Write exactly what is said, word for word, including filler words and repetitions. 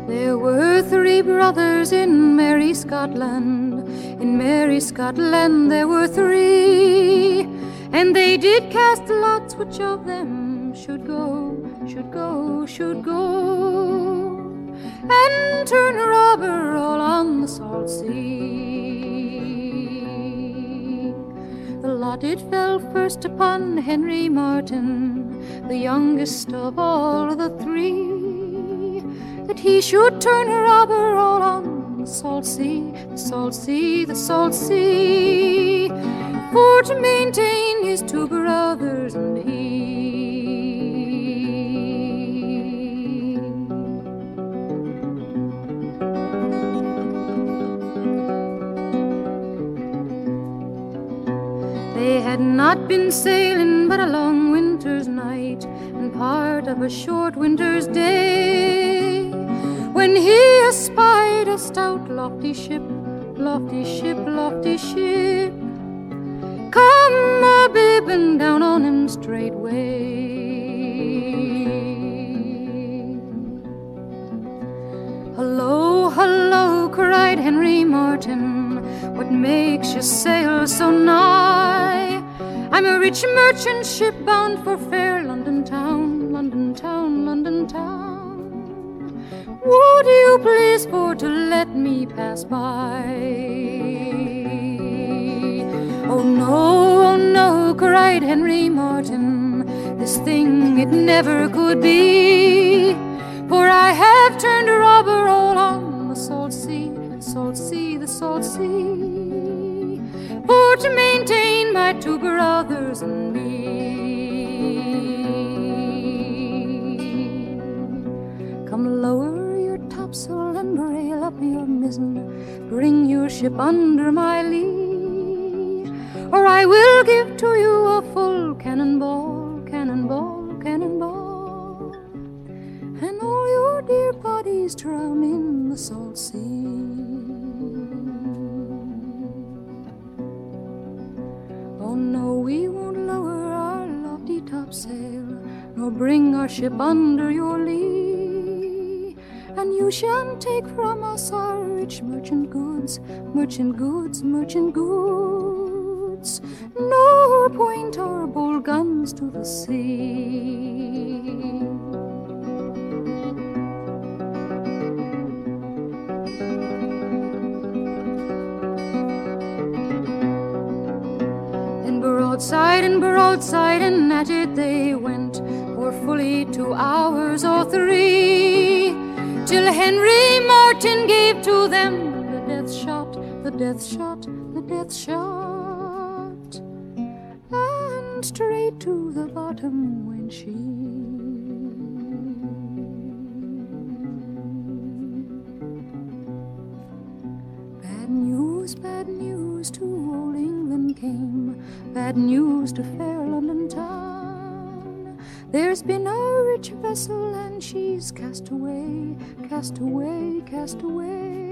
There were three brothers in merry Scotland. In merry Scotland there were three, and they did cast lots which of them should go, should go, should go, and turn robber all on the salt sea. The lot it fell first upon Henry Martin, the youngest of all the three, that he should turn robber all on the salt sea, the salt sea, the salt sea, for to maintain his two brothers and he. They had not been sailing but a long winter's night and part of a short winter's day, when he espied a stout lofty ship, lofty ship, lofty ship, come a-bibbing down on him straightway. Hello, hello, cried Henry Martin, what makes you sail so nigh? I'm a rich merchant ship bound for fair London town, London town, London town. Would you please for to let me pass by? Oh no, oh no, cried Henry Martin, this thing it never could be, for I have turned robber all on the salt sea, the salt sea, the salt sea, for to maintain my two brothers and me. Come lower your topsail and brail up your mizzen, bring your ship under my lee, or I will give to you a full cannonball, cannonball, cannonball, and all your dear bodies drown in the salt sea. Oh no, we won't lower our lofty topsail, nor bring our ship under your lee, and you shan't take from us our rich merchant goods, merchant goods, merchant goods, nor point our bold guns to the sea. Broadside and broadside and at it they went for fully two hours or three, till Henry Martin gave to them the death shot, the death shot, the death shot, and straight to the bottom went she. Bad news, bad news to old England came, bad news to fair London town. There's been a rich vessel and she's cast away, cast away, cast away,